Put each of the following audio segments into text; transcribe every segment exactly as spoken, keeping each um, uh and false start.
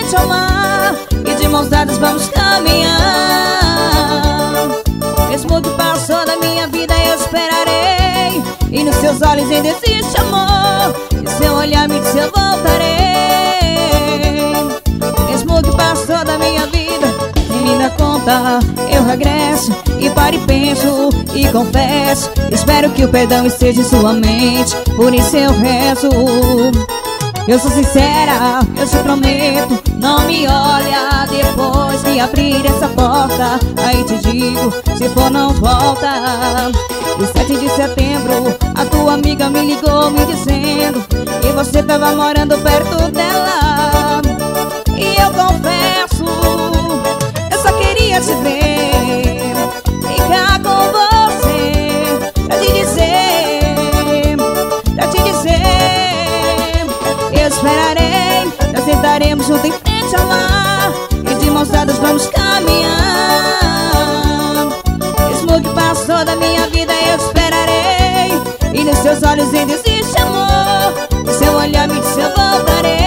frente ao mar, e de mãos dadas vamos caminhar. Mesmo que passou da minha vida eu esperarei, e nos seus olhos ainda existe amor, e seu olhar me diz eu voltarei. Mesmo que passou da minha vida, sem me dar conta, eu regresso e paro e penso e confesso. Espero que o perdão esteja em sua mente, por isso eu rezo. Eu sou sincera, eu te prometo, não me olha depois que abrir essa porta. Aí te digo, se for não volta. E sete de setembro, a tua amiga me ligou me dizendo que você tava morando perto dela. E eu confesso, eu só queria te ver, ficar com você, pra te dizer, pra te dizer. Eu esperarei, nós sentaremos junto em frente ao mar, e de mãos dadas vamos caminhar. Mesmo que passou da minha vida eu esperarei, e nos seus olhos ainda existe amor, e seu olhar me diz eu voltarei.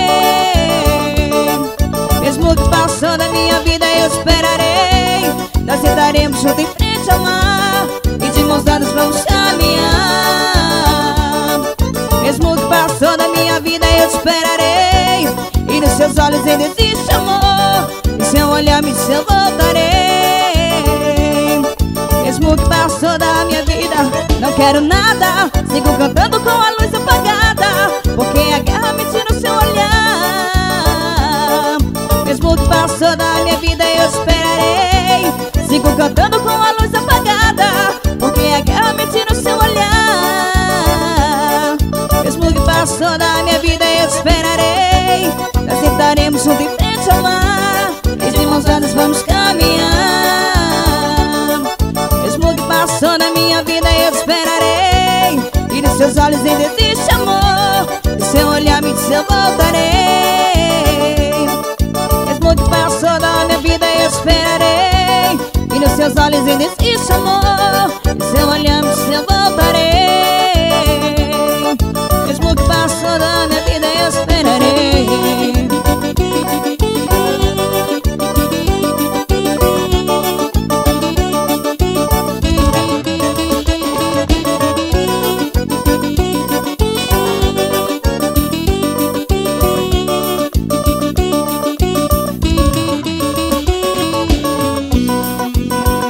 Mesmo que passou da minha vida eu esperarei, nós sentaremos junto em frente ao mar, e de mãos dadas vamos caminhar. Mesmo que passou da minha vida eu esperarei, e nos seus olhos ainda existe amor, e seu olhar me diz eu voltarei. Mesmo que passou da minha vida, não quero nada, sigo cantando com a luz apagada, porque a guerra me tira o seu olhar. Mesmo que passou da minha vida eu esperarei, sigo cantando com a luz apagada, porque a guerra me tira o seu olhar. Mesmo que passou da minha vida eu esperarei, nós sentaremos junto em frente ao mar, e de mãos dadas vamos caminhar. Mesmo que passou da minha vida eu esperarei, e nos seus olhos ainda existe amor, e seu olhar me diz eu voltarei. Mesmo que passou da minha vida eu esperarei, e nos seus olhos ainda existe amor,